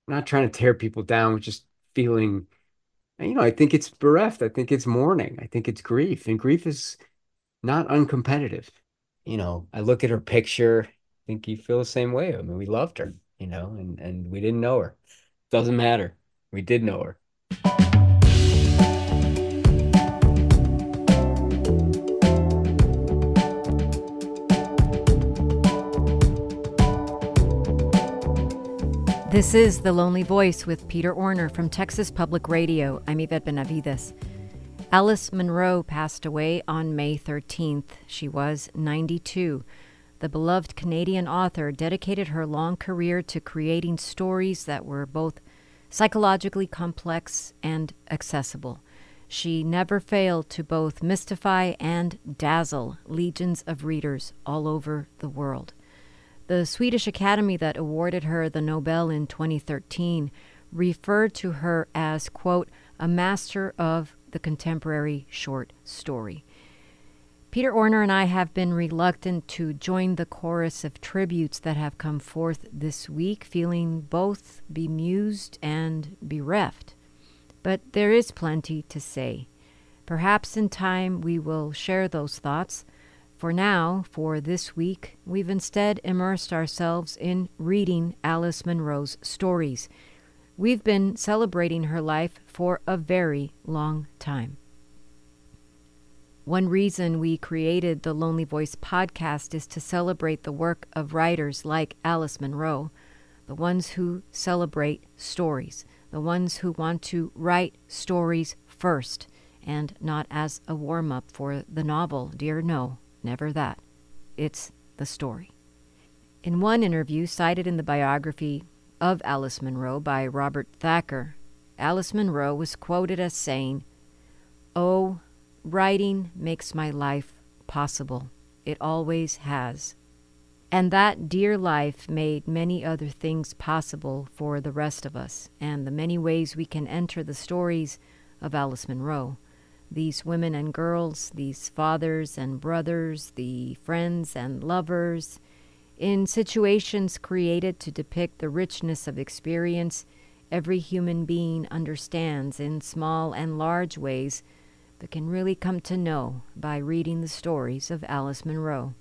not trying to tear people down, just feeling, I think it's bereft. I think it's mourning. I think it's grief. And grief is not uncompetitive. I look at her picture, I think you feel the same way. I mean, we loved her, and we didn't know her. Doesn't matter. We did know her. This is The Lonely Voice with Peter Orner from Texas Public Radio. I'm Yvette Benavides. Alice Munro passed away on May 13th. She was 92. The beloved Canadian author dedicated her long career to creating stories that were both psychologically complex and accessible. She never failed to both mystify and dazzle legions of readers all over the world. The Swedish Academy that awarded her the Nobel in 2013 referred to her as, quote, a master of the contemporary short story. Peter Orner and I have been reluctant to join the chorus of tributes that have come forth this week, feeling both bemused and bereft. But there is plenty to say. Perhaps in time we will share those thoughts. For now, for this week, we've instead immersed ourselves in reading Alice Munro's stories. We've been celebrating her life for a very long time. One reason we created the Lonely Voice podcast is to celebrate the work of writers like Alice Munro, the ones who celebrate stories, the ones who want to write stories first, and not as a warm-up for the novel. Dear no. Never that. It's the story. In one interview cited in the biography of Alice Munro by Robert Thacker, Alice Munro was quoted as saying, "Oh, writing makes my life possible. It always has. And that dear life made many other things possible for the rest of us, and the many ways we can enter the stories of Alice Munro. These women and girls, these fathers and brothers, the friends and lovers, in situations created to depict the richness of experience every human being understands in small and large ways, but can really come to know by reading the stories of Alice Munro."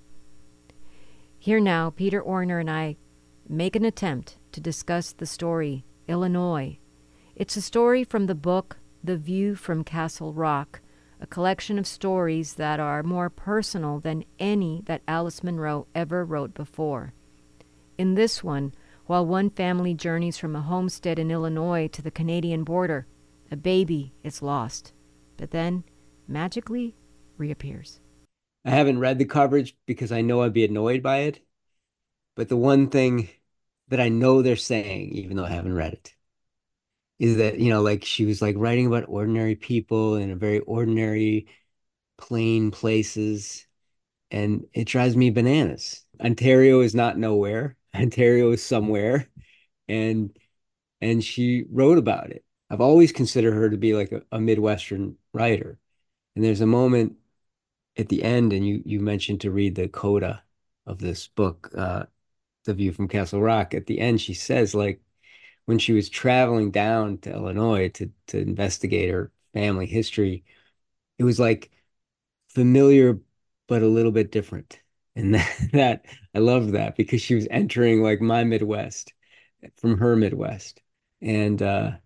Here now, Peter Orner and I make an attempt to discuss the story Illinois. It's a story from the book The View from Castle Rock, a collection of stories that are more personal than any that Alice Munro ever wrote before. In this one, while one family journeys from a homestead in Illinois to the Canadian border, a baby is lost, but then magically reappears. I haven't read the coverage because I know I'd be annoyed by it. But the one thing that I know they're saying, even though I haven't read it, is that, like she was like writing about ordinary people in a very ordinary, plain places. And it drives me bananas. Ontario is not nowhere. Ontario is somewhere. And she wrote about it. I've always considered her to be like a Midwestern writer. And there's a moment at the end, and you mentioned to read the coda of this book, The View from Castle Rock. At the end, she says, like, when she was traveling down to Illinois to investigate her family history, it was like familiar but a little bit different. And that I loved that because she was entering like my Midwest from her Midwest. And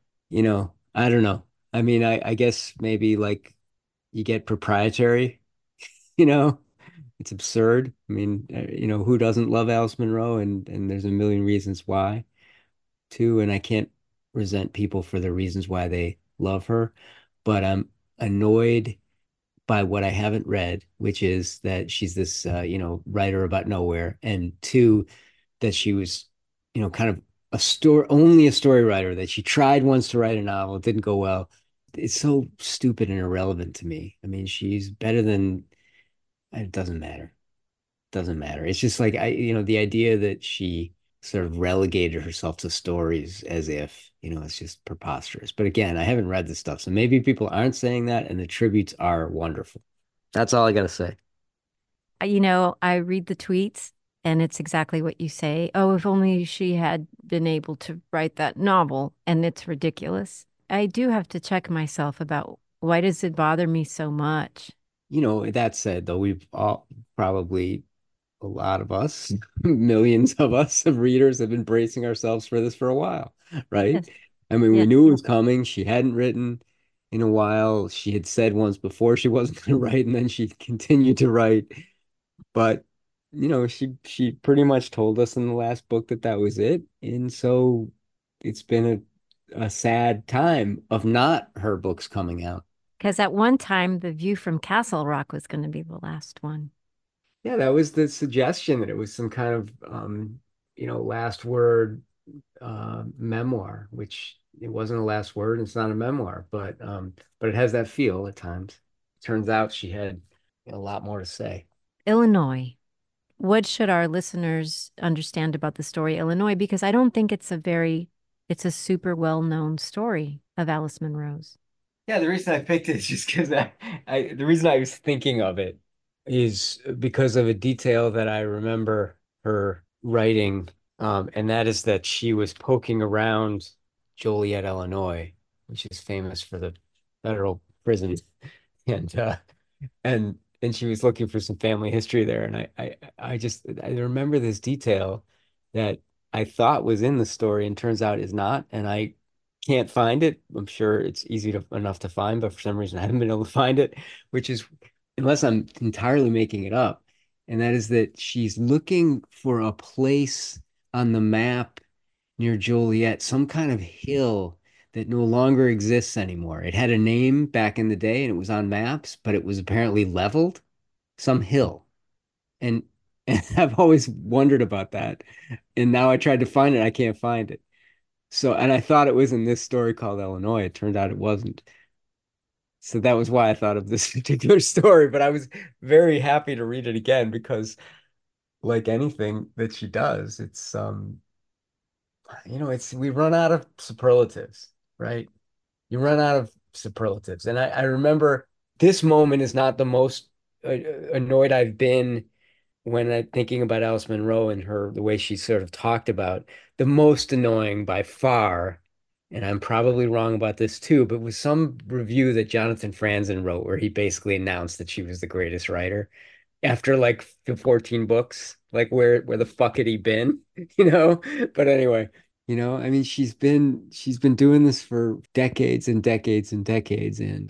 I don't know. I mean, I guess maybe like you get proprietary, you know, it's absurd. I mean, who doesn't love Alice Munro? And there's a million reasons why too. And I can't resent people for the reasons why they love her, but I'm annoyed by what I haven't read, which is that she's this, writer about nowhere, and two, that she was, kind of only a story writer, that she tried once to write a novel, it didn't go well. It's so stupid and irrelevant to me. I mean, she's better than, it doesn't matter. Doesn't matter. It's just like the idea that she sort of relegated herself to stories as if, it's just preposterous. But again, I haven't read this stuff, so maybe people aren't saying that, and the tributes are wonderful. That's all I gotta say. I read the tweets, And it's exactly what you say. Oh, if only she had been able to write that novel. And it's ridiculous. I do have to check myself about why does it bother me so much? That said, though, we've all probably a lot of us, millions of us of readers have been bracing ourselves for this for a while, right? Yes. I mean, we Yes. knew it was coming. She hadn't written in a while. She had said once before she wasn't going to write, and then she continued to write. But, she pretty much told us in the last book that that was it. And so it's been a sad time of not her books coming out. Because at one time, The View from Castle Rock was going to be the last one. Yeah, that was the suggestion that it was some kind of, last word memoir, which it wasn't a last word. It's not a memoir, but it has that feel at times. Turns out she had a lot more to say. Illinois. What should our listeners understand about the story Illinois? Because I don't think it's a super well-known story of Alice Munro's. Yeah, the reason I picked it is just because the reason I was thinking of it is because of a detail that I remember her writing, and that is that she was poking around Joliet, Illinois, which is famous for the federal prison, and and she was looking for some family history there, and I remember this detail that I thought was in the story and turns out is not, and I can't find it. I'm sure it's enough to find, but for some reason I haven't been able to find it, which is unless I'm entirely making it up, and that is that she's looking for a place on the map near Joliet, some kind of hill that no longer exists anymore. It had a name back in the day and it was on maps, but it was apparently leveled, some hill. And, and I've always wondered about that. And now I tried to find it, I can't find it. So, and I thought it was in this story called Illinois. It turned out it wasn't. So that was why I thought of this particular story. But I was very happy to read it again because, like anything that she does, it's we run out of superlatives, right? You run out of superlatives. And I remember this moment is not the most annoyed I've been when I'm thinking about Alice Munro and the way she sort of talked about the most annoying by far. And I'm probably wrong about this too, but was some review that Jonathan Franzen wrote where he basically announced that she was the greatest writer after like 14 books. Like where the fuck had he been? You know? But anyway, I mean she's been doing this for decades and decades and decades and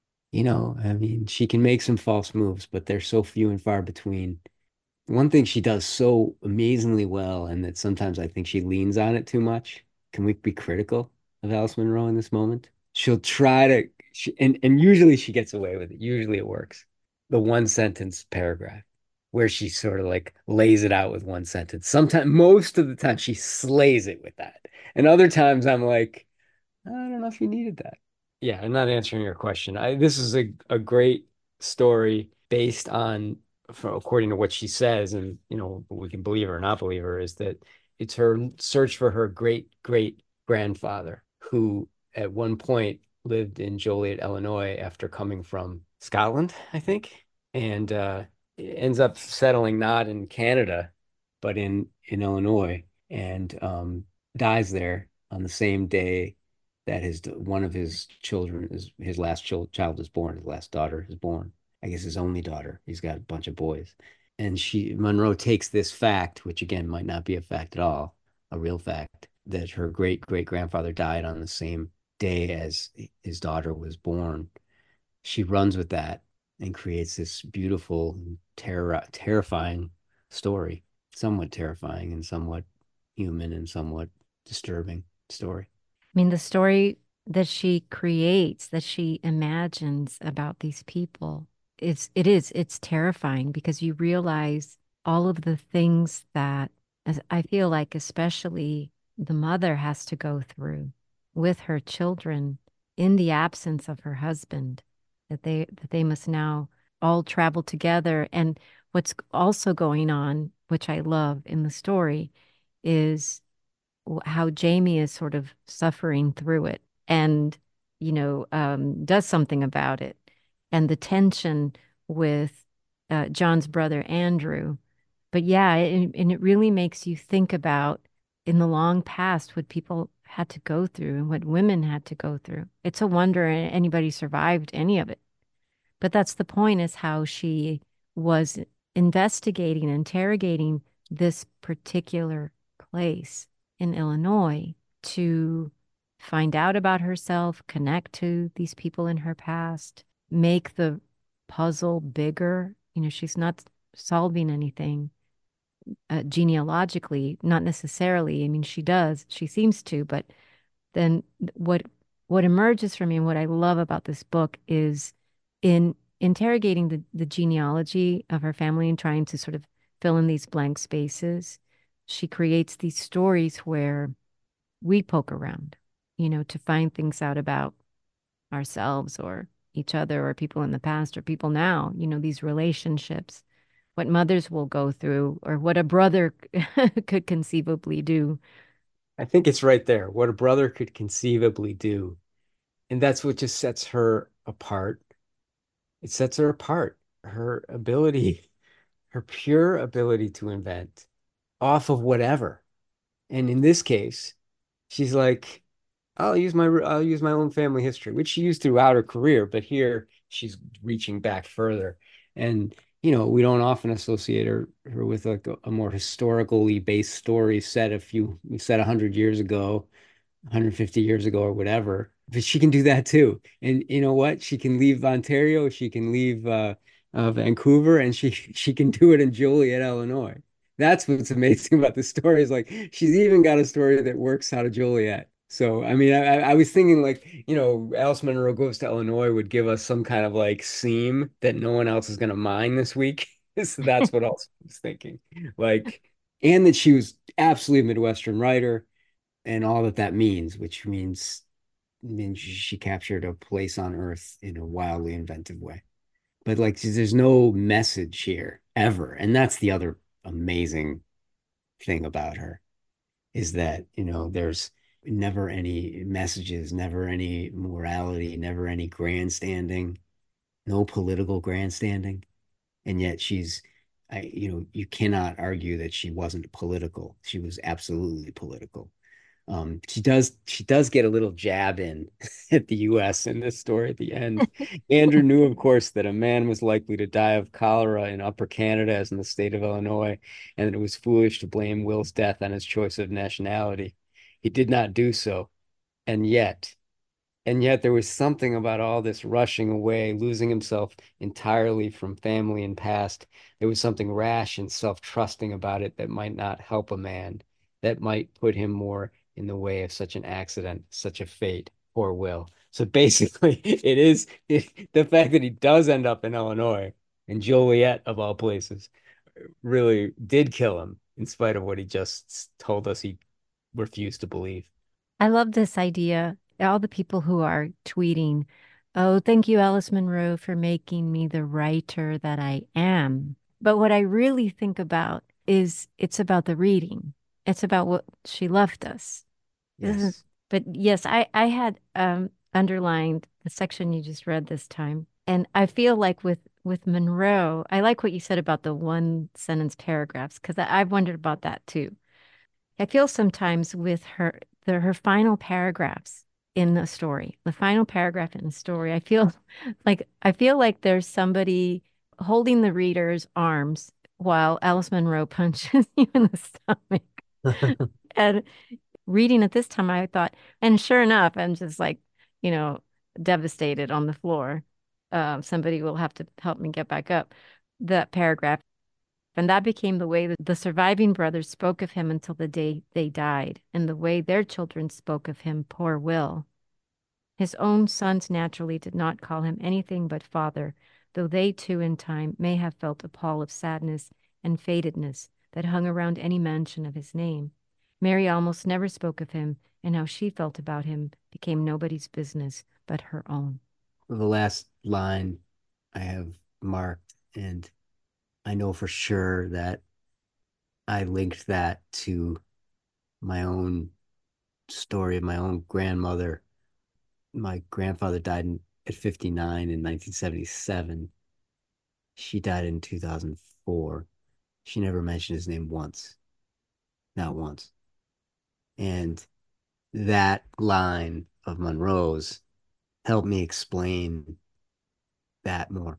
I mean she can make some false moves, but they're so few and far between. One thing she does so amazingly well, and that sometimes I think she leans on it too much. Can we be critical of Alice Munro in this moment? She'll try to, and usually she gets away with it. Usually it works. The one sentence paragraph where she sort of like lays it out with one sentence. Sometimes, most of the time, she slays it with that. And other times I'm like, I don't know if you needed that. Yeah, I'm not answering your question. This is a great story based on, according to what she says, and we can believe her or not believe her, is that it's her search for her great great grandfather who at one point lived in Joliet, Illinois after coming from Scotland, I think, and ends up settling not in Canada, but in Illinois, and dies there on the same day that one of his children is his last child is born, his last daughter is born. I guess his only daughter. He's got a bunch of boys. And Monroe takes this fact, which again might not be a fact at all, a real fact, that her great great grandfather died on the same day as his daughter was born. She runs with that and creates this beautiful, terrifying story, somewhat terrifying and somewhat human and somewhat disturbing story. I mean, the story that she creates, that she imagines about these people, it's terrifying because you realize all of the things that as I feel like especially the mother has to go through with her children in the absence of her husband, that they must now all travel together. And what's also going on, which I love in the story, is how Jamie is sort of suffering through it and, does something about it. And the tension with John's brother, Andrew, But yeah, and it really makes you think about in the long past what people had to go through and what women had to go through. It's a wonder anybody survived any of it. But that's the point, is how she was investigating, interrogating this particular place in Illinois to find out about herself, connect to these people in her past, make the puzzle bigger. You know, she's not solving anything genealogically, not necessarily. I mean, she does, she seems to, but then what emerges for me and what I love about this book is in interrogating the genealogy of her family and trying to sort of fill in these blank spaces, she creates these stories where we poke around, you know, to find things out about ourselves or each other or people in the past or people now, you know, these relationships, what mothers will go through or what a brother could conceivably do. I think it's right there, what a brother could conceivably do. And that's what just sets her apart. It sets her apart. Her ability, her pure ability to invent off of whatever. And in this case, she's like, I'll use my own family history, which she used throughout her career, but here she's reaching back further. And we don't often associate her with like a more historically based story set 100 years ago, 150 years ago or whatever. But she can do that too. And you know what? She can leave Ontario, she can leave Vancouver, and she can do it in Joliet, Illinois. That's what's amazing about the story is like she's even got a story that works out of Joliet. So I mean, I was thinking like, Alice Munro Goes to Illinois would give us some kind of like seam that no one else is gonna mine this week. So that's what else I was thinking. Like, and that she was absolutely a Midwestern writer and all that that means, which means she captured a place on Earth in a wildly inventive way. But like, there's no message here ever, and that's the other amazing thing about her is that there's never any messages, never any morality, never any grandstanding, no political grandstanding, and yet you cannot argue that she wasn't political. She was absolutely political. She does get a little jab in at the US in this story at the end. Andrew knew, of course, that a man was likely to die of cholera in Upper Canada, as in the state of Illinois, and that it was foolish to blame Will's death on his choice of nationality. He did not do so, and yet there was something about all this rushing away, losing himself entirely from family and past. There was something rash and self-trusting about it that might not help a man, that might put him more in the way of such an accident, such a fate. Poor Will. So basically, the fact that he does end up in Illinois, in Joliet of all places, really did kill him, in spite of what he just told us he refused to believe. I love this idea. All the people who are tweeting, oh, thank you, Alice Munro, for making me the writer that I am. But what I really think about is it's about the reading. It's about what she left us. Isn't, Yes. but yes, I had underlined the section you just read this time. And I feel like with Monroe, I like what you said about the one sentence paragraphs, because I've wondered about that too. I feel sometimes with her final paragraphs in the story, the final paragraph in the story, I feel like there's somebody holding the reader's arms while Alice Munro punches you in the stomach. And reading it this time, I thought, and sure enough, I'm just like, you know, devastated on the floor. Somebody will have to help me get back up. That paragraph. And that became the way that the surviving brothers spoke of him until the day they died, and the way their children spoke of him, poor Will. His own sons naturally did not call him anything but father, though they too in time may have felt a pall of sadness and fatedness that hung around any mention of his name. Mary almost never spoke of him, and how she felt about him became nobody's business but her own. The last line I have marked, and I know for sure that I linked that to my own story of my own grandmother. My grandfather died at 59 in 1977. She died in 2004. She never mentioned his name once, not once. And that line of Monroe's helped me explain that more.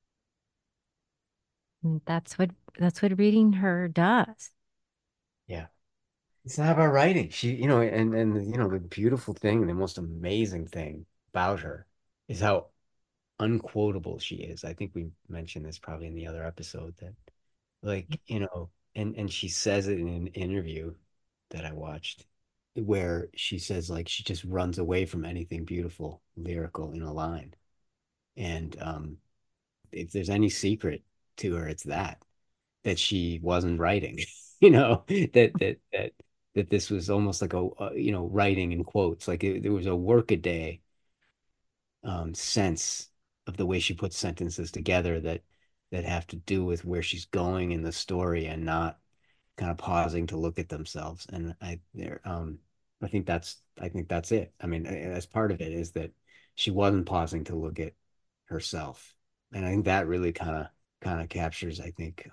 And that's what reading her does. Yeah. It's not about writing. She, the beautiful thing, the most amazing thing about her is how unquotable she is. I think we mentioned this probably in the other episode that like, and she says it in an interview that I watched where she says like she just runs away from anything beautiful, lyrical in a line. And if there's any secret to her, it's that she wasn't writing, that this was almost like writing in quotes, like there was a workaday sense of the way she puts sentences together that have to do with where she's going in the story and not kind of pausing to look at themselves. And I think that's it. I mean, as part of it is that she wasn't pausing to look at herself, and I think that really kind of captures, I think,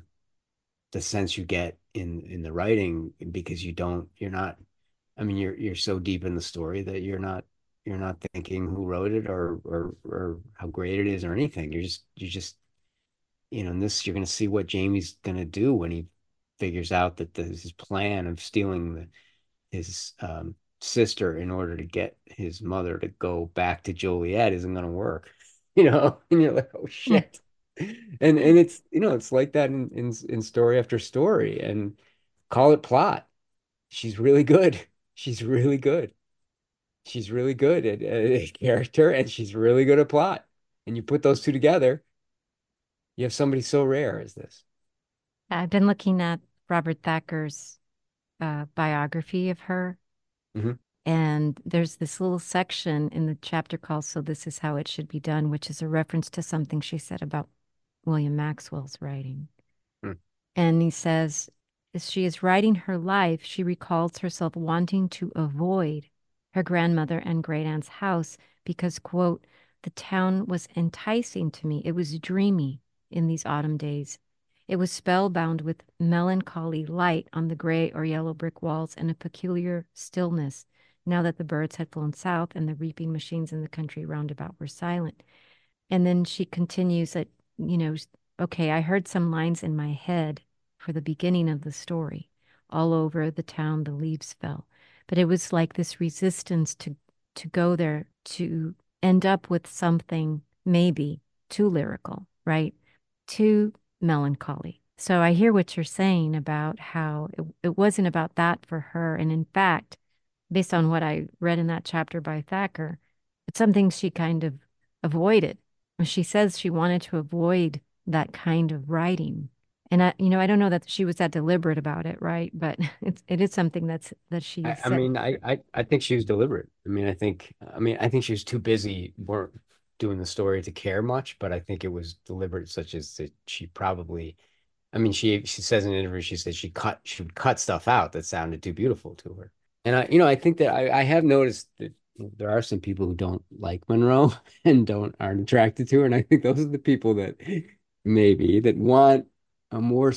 the sense you get in the writing because you're not, I mean, you're so deep in the story that you're not thinking who wrote it or how great it is or anything. You just in this you're going to see what Jamie's going to do when he figures out that his plan of stealing his sister in order to get his mother to go back to Joliet isn't going to work. And you're like, oh Yeah. shit. And it's like that in story after story, and call it plot. She's really good. She's really good. She's really good at character, and she's really good at plot. And you put those two together, you have somebody so rare as this. I've been looking at Robert Thacker's biography of her, Hmm. and there's this little section in the chapter called "So This Is How It Should Be Done," which is a reference to something she said about William Maxwell's writing. And he says, as she is writing her life, she recalls herself wanting to avoid her grandmother and great aunt's house because, quote, the town was enticing to me. It was dreamy in these autumn days. It was spellbound with melancholy light on the gray or yellow brick walls and a peculiar stillness now that the birds had flown south and the reaping machines in the country roundabout were silent. And then she continues that, you know, okay, I heard some lines in my head for the beginning of the story. All over the town, the leaves fell. But it was like this resistance to go there, to end up with something maybe too lyrical, right? Too melancholy. So I hear what you're saying about how it wasn't about that for her. And in fact, based on what I read in that chapter by Thacker, it's something she kind of avoided. She says she wanted to avoid that kind of writing. And I don't know that she was that deliberate about it, right? But it is something that she I said. mean, I think she was deliberate. I think she was too busy doing the story to care much, but I think it was deliberate, such as that she probably, I mean, she says in an interview, she said she would cut stuff out that sounded too beautiful to her. And I think that I have noticed that there are some people who don't like Monroe and aren't attracted to her, and I think those are the people that maybe that want a more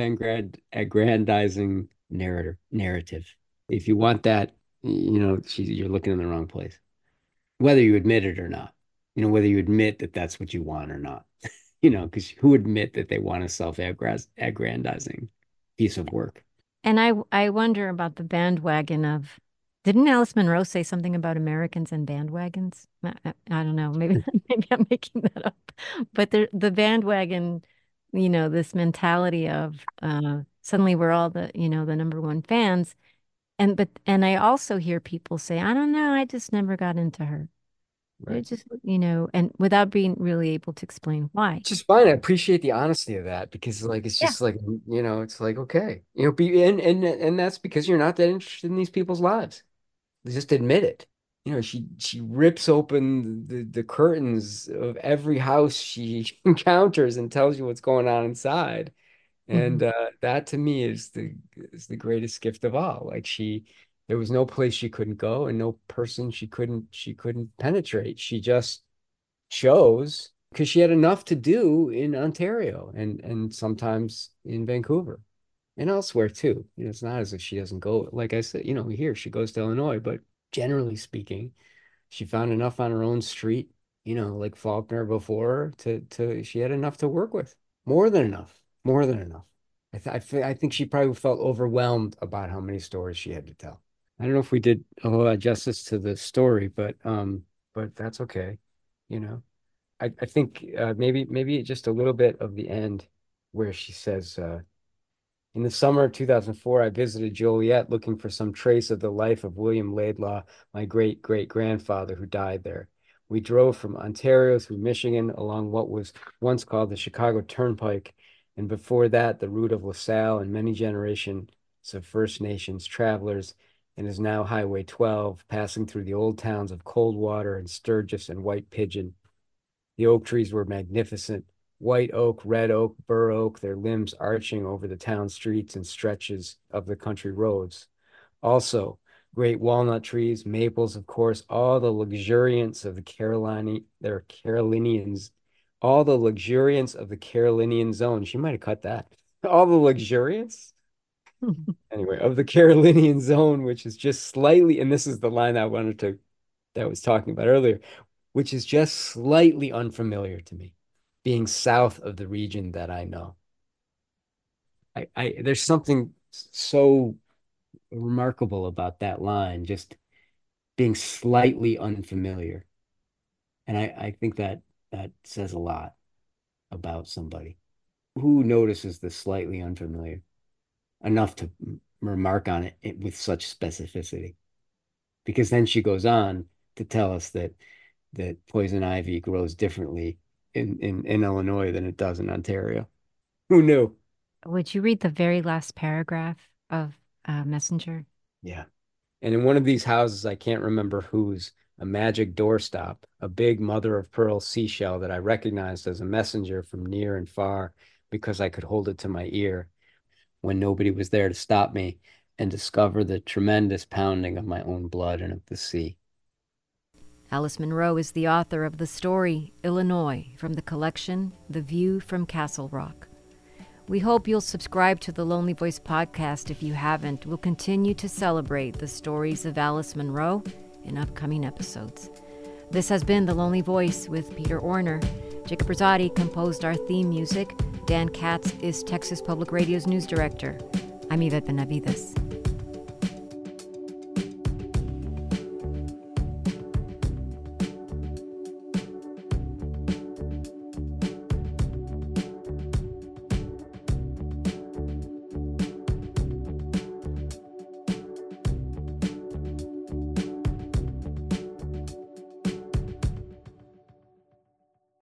self-aggrandizing narrative. If you want that, you're looking in the wrong place. Whether you admit it or not, whether you admit that that's what you want or not, because who admit that they want a self-aggrandizing piece of work? And I wonder about the bandwagon of, didn't Alice Munro say something about Americans and bandwagons? I don't know. Maybe maybe I'm making that up. But the bandwagon, this mentality of suddenly we're all the number one fans. And I also hear people say, I don't know, I just never got into her. It Right. just, and without being really able to explain why. Which is fine. I appreciate the honesty of that because like it's Yeah. just like it's like okay. And that's because you're not that interested in these people's lives. Just admit it. She rips open the curtains of every house she encounters and tells you what's going on inside. Mhm. And that to me is the greatest gift of all. Like there was no place she couldn't go and no person she couldn't penetrate. She just chose. because she had enough to do in Ontario and sometimes in Vancouver and elsewhere too. It's not as if she doesn't go, like I said, here she goes to Illinois, but generally speaking, she found enough on her own street, like Faulkner before her to she had enough to work with. More than enough. More than enough. I think she probably felt overwhelmed about how many stories she had to tell. I don't know if we did a whole lot of justice to the story, but that's okay. You know. I think maybe just a little bit of the end where she says, in the summer of 2004, I visited Joliet looking for some trace of the life of William Laidlaw, my great great grandfather who died there. We drove from Ontario through Michigan along what was once called the Chicago Turnpike, and before that, the route of LaSalle and many generations of First Nations travelers, and is now Highway 12, passing through the old towns of Coldwater and Sturgis and White Pigeon. The oak trees were magnificent. White oak, red oak, bur oak, their limbs arching over the town streets and stretches of the country roads. Also, great walnut trees, maples, of course, all the luxuriance of the Carolinians, all the luxuriance of the Carolinian zone. She might have cut that. All the luxuriance? Anyway, of the Carolinian zone, which is just slightly, and this is the line that I was talking about earlier, which is just slightly unfamiliar to me, being south of the region that I know. There's something so remarkable about that line, just being slightly unfamiliar. And I think that says a lot about somebody who notices the slightly unfamiliar enough to remark on it with such specificity. Because then she goes on to tell us that poison ivy grows differently in Illinois than it does in Ontario. Who knew? Would you read the very last paragraph of Messenger? Yeah. And in one of these houses, I can't remember whose, a magic doorstop, a big mother of pearl seashell that I recognized as a messenger from near and far because I could hold it to my ear when nobody was there to stop me and discover the tremendous pounding of my own blood and of the sea. Alice Munro is the author of the story Illinois from the collection The View from Castle Rock. We hope you'll subscribe to the Lonely Voice podcast if you haven't. We'll continue to celebrate the stories of Alice Munro in upcoming episodes. This has been The Lonely Voice with Peter Orner. Jacob Rosati composed our theme music. Dan Katz is Texas Public Radio's news director. I'm Yvette Benavides.